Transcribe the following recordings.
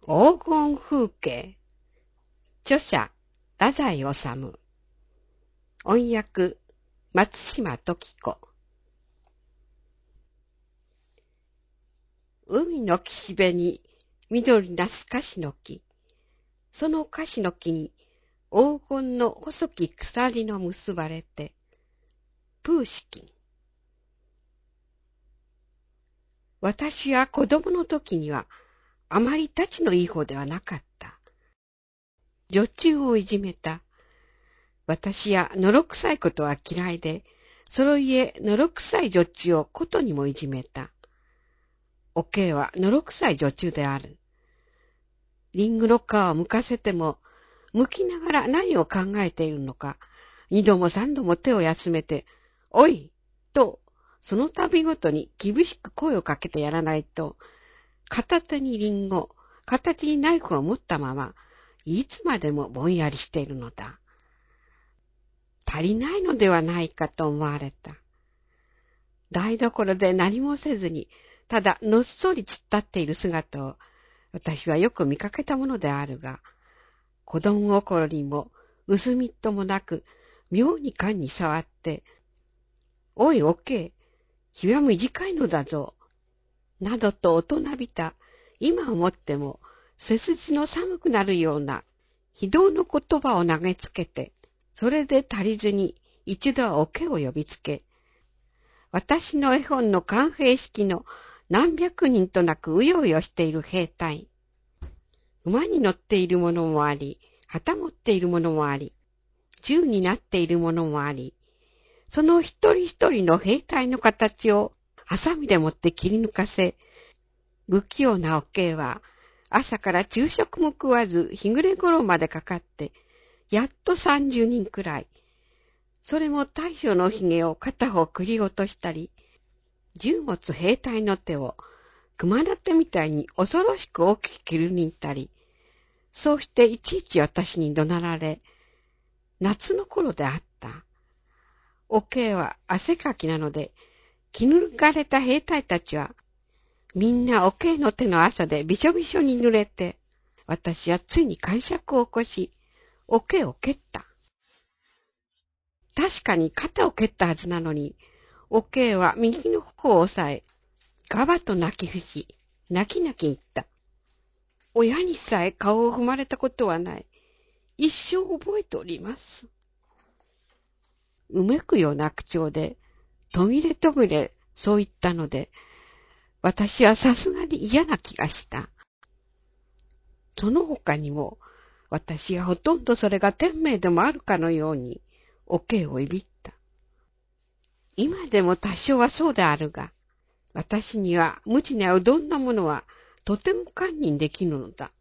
黄金風景。著者、太宰治。音訳、松島時子。海の岸辺に緑なす樫の木。その樫の木に黄金の細き鎖の結ばれて、プーシキン。私は子供の時にはあまりたちのいい方ではなかった。女中をいじめた。私はのろくさいことは嫌いで、その家のろくさい女中をことにもいじめた。おけいはのろくさい女中である。リングの皮を剥かせても、剥きながら何を考えているのか、二度も三度も手を休めて、おいと、その度ごとに厳しく声をかけてやらないと、片手にリンゴ、片手にナイフを持ったまま、いつまでもぼんやりしているのだ。足りないのではないかと思われた。台所で何もせずに、ただのっそり突っ立っている姿を、私はよく見かけたものであるが、子供心にも薄みっともなく、妙に勘に触って、おいおけ、日は短いのだぞ、などと大人びた、今思っても背筋の寒くなるような非道の言葉を投げつけて、それで足りずに一度はおけを呼びつけ、私の絵本の官兵式の何百人となくうようよしている兵隊。馬に乗っているものもあり、旗持っているものもあり、銃になっているものもあり、その一人一人の兵隊の形をハサミでもって切り抜かせ、不器用なおけいは朝から昼食も食わず日暮れ頃までかかって、やっと30人くらい。それも大将のひげを片方くり落としたり、銃持つ兵隊の手を熊手みたいに恐ろしく大きく切り抜いたり、そうしていちいち私に怒鳴られ、夏の頃であった。おけいは汗かきなので、気抜かれた兵隊たちは、みんなおけいの手の汗でびしょびしょに濡れて、私はついに癇癪を起こし、おけいを蹴った。確かに肩を蹴ったはずなのに、おけいは右の方を押さえ、ガバと泣き伏し、泣き泣き言った。親にさえ顔を踏まれたことはない。一生覚えております。うめくような口調で、途切れ途切れそう言ったので、私はさすがに嫌な気がした。その他にも、私はほとんどそれが天命でもあるかのように、おけいをいびった。今でも多少はそうであるが、私には無知なうどんなものはとても堪忍できぬのだ。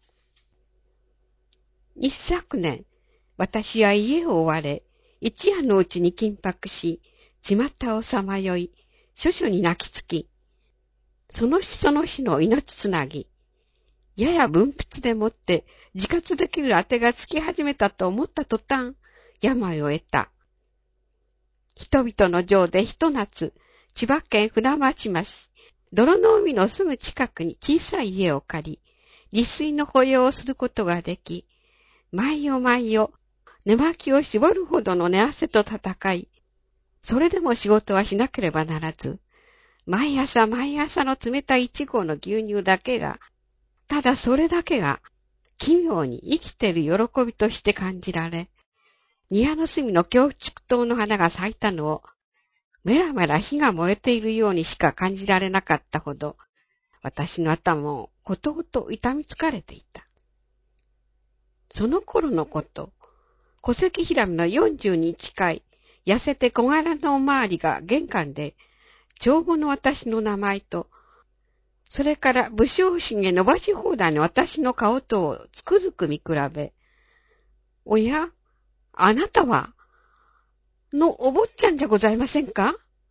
一昨年、私は家を追われ、一夜のうちに緊迫し、巷をさまよい、処々に泣きつき、その日その日の命つなぎ、やや分筆でもって自活できる当てがつき始めたと思った途端、病を得た。人々の情でひと夏、千葉県船町町、泥の海のすぐ近くに小さい家を借り、利水の保養をすることができ、毎夜毎夜、寝巻きを絞るほどの寝汗と戦い、それでも仕事はしなければならず、毎朝毎朝の冷たい1合の牛乳だけが、ただそれだけが、奇妙に生きている喜びとして感じられ、庭の隅の京畜島の花が咲いたのを、メラメラ火が燃えているようにしか感じられなかったほど、私の頭をことごと痛みつかれていた。その頃のこと、戸籍平見の40に近い、痩せて小柄なおまわりが玄関で、帳簿の私の名前と、それから武将髭伸ばし放題の私の顔とをつくづく見比べ、おや、あなたは、のお坊ちゃんじゃございませんか？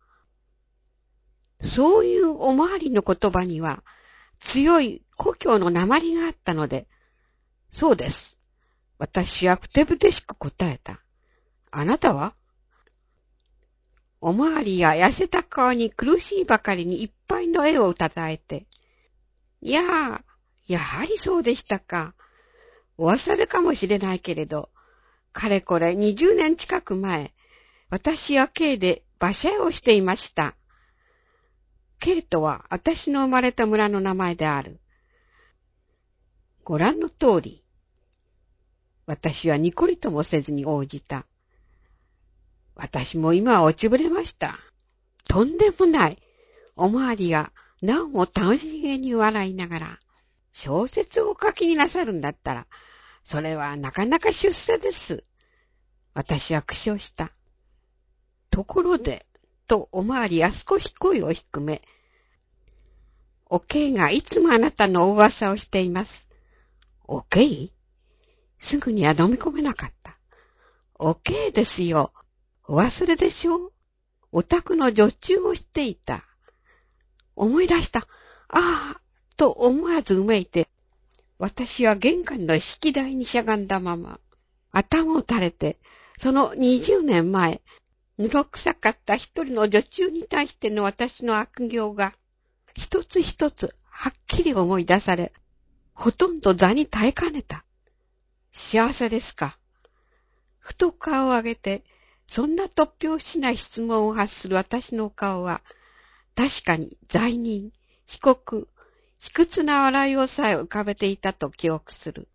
そういうおまわりの言葉には、強い故郷の訛りがあったので、そうです。私はふてぶてしく答えた。あなたは？おまわりや痩せた顔に苦しいばかりにいっぱいの絵をたたえて、いややはりそうでしたか。お忘れかもしれないけれど、かれこれ20年近く前、私は K で馬車屋をしていました。K とは私の生まれた村の名前である。ご覧の通り、私はニコリともせずに応じた。私も今は落ちぶれました。とんでもない。おまわりがなおも楽しげに笑いながら、小説をお書きになさるんだったら、それはなかなか出世です。私は苦笑した。ところで、とおまわりは少し声を低め、おけいがいつもあなたのお噂をしています。おけい？すぐには飲み込めなかった。おけいですよ。お忘れでしょう？お宅の女中をしていた。思い出した。ああ、と思わずうめいて、私は玄関の引き台にしゃがんだまま、頭を垂れて、その20年前、ぬろくさかった一人の女中に対しての私の悪行が、一つ一つはっきり思い出され、ほとんど座に耐えかねた。幸せですか？ふと顔を上げて、そんな突拍子ない質問を発する私の顔は、確かに罪人、被告、卑屈な笑いをさえ浮かべていたと記憶する。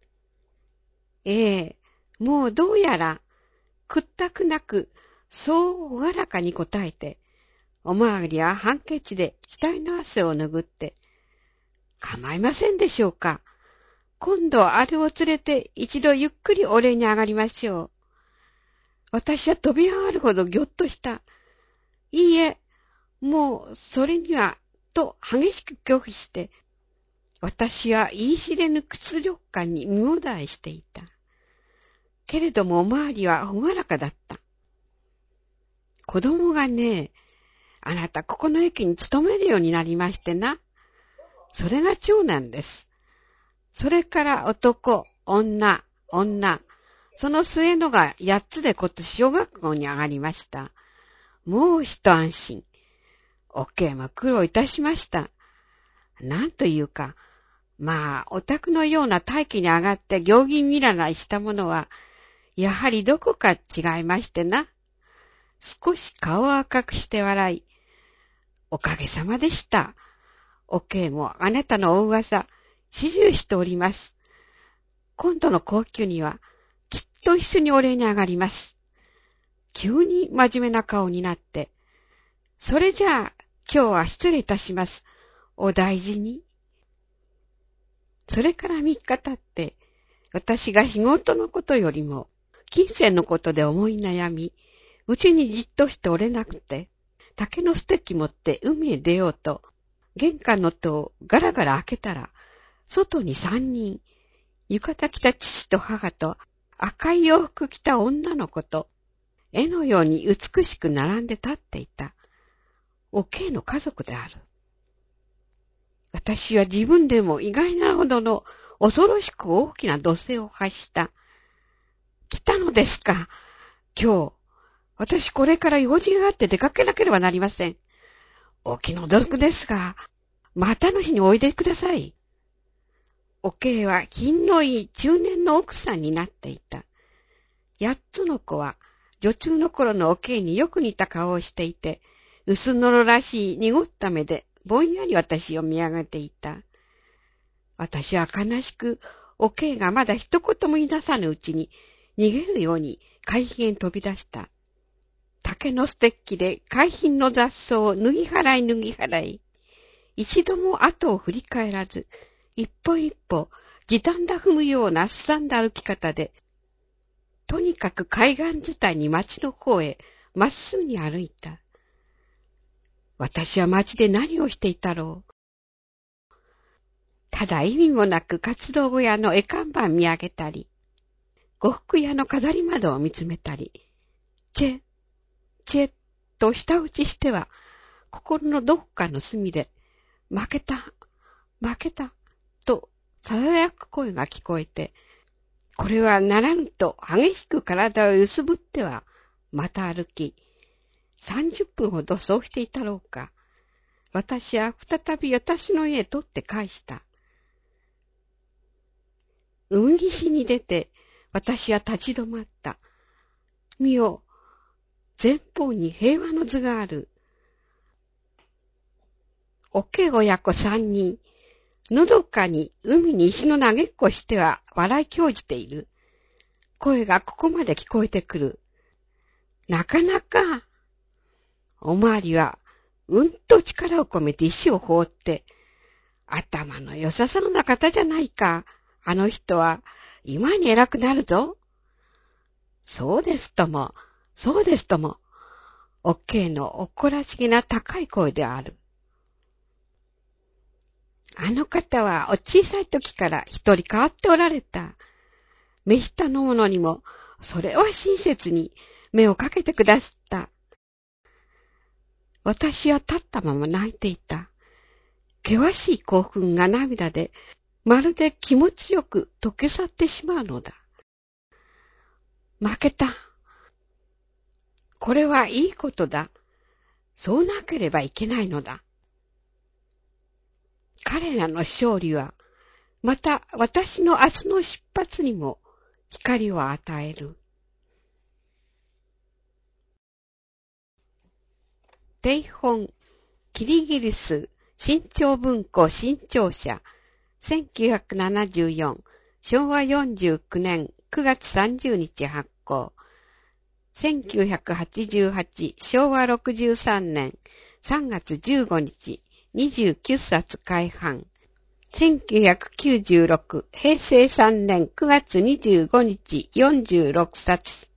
もうどうやら、屈託なく、そう朗らかに答えて、おまわりはハンケチで額の汗を拭って、構いませんでしょうか。今度あれを連れて一度ゆっくりお礼に上がりましょう。私は飛び上がるほどぎょっとした。いいえ、もうそれには、と激しく拒否して、私は言い知れぬ屈辱感に身もだえしていた。けれどもおまわりは朗らかだった。子供がね、あなたここの駅に勤めるようになりましてな。それが長男です。それから男、女、その末のが8つで今年小学校に上がりました。もう一安心。おけいも苦労いたしました。なんというか、まあ、お宅のような大気に上がって行儀見習いしたものは、やはりどこか違いましてな。少し顔を赤くして笑い、おかげさまでした。おけいもあなたのお噂、始終しております。今度の高級には、きっと一緒にお礼に上がります。急に真面目な顔になって、それじゃあ、今日は失礼いたします。お大事に。それから3日経って、私が仕事のことよりも、金銭のことで思い悩み、うちにじっとしておれなくて、竹のステッキ持って海へ出ようと、玄関の戸をガラガラ開けたら、外に3人、浴衣着た父と母と赤い洋服着た女の子と、絵のように美しく並んで立っていた、おけいの家族である。私は自分でも意外なほどの恐ろしく大きな怒声を発した。来たのですか？今日、私これから用事があって出かけなければなりません。お気の毒ですが、またの日においでください。おけいは品のいい中年の奥さんになっていた。8つの子は女中の頃のおけいによく似た顔をしていて、薄のろらしい濁った目でぼんやり私を見上げていた。私は悲しく、おけいがまだ一言も言い出さぬうちに逃げるように海浜へ飛び出した。竹のステッキで海浜の雑草を脱ぎ払い、一度も後を振り返らず、一歩一歩、地団打踏むようなすさんだ歩き方で、とにかく海岸伝いに町の方へまっすぐに歩いた。私は町で何をしていたろう。ただ意味もなく活動小屋の絵看板見上げたり、呉服屋の飾り窓を見つめたり、チェッと舌打ちしては、心のどこかの隅で、負けた、と、囁く声が聞こえて、これはならぬと激しく体を揺すぶっては、また歩き、30分ほどそうしていたろうか。私は再び私の家へ取って返した。 海岸に出て、私は立ち止まった。見よ、前方に平和の図がある。おけ親子三人、のどかに海に石の投げっこしては笑い興じている。声がここまで聞こえてくる。なかなか。おまわりは、うんと力を込めて石を放って、頭の良さそうな方じゃないか。あの人は、今に偉くなるぞ。そうですとも、そうですとも。おっけいの誇らしげな高い声である。あの方はお小さい時から一人変わっておられた。目下の者にも、それは親切に目をかけてくださった。私は立ったまま泣いていた。険しい興奮が涙で、まるで気持ちよく溶け去ってしまうのだ。負けた。これはいいことだ。そうなければいけないのだ。彼らの勝利は、また私の明日の出発にも光を与える。定本、キリギリス、新潮文庫新潮社、1974、昭和49年9月30日発行。1988、昭和63年3月15日、29冊改版。1996、平成3年9月25日、46冊。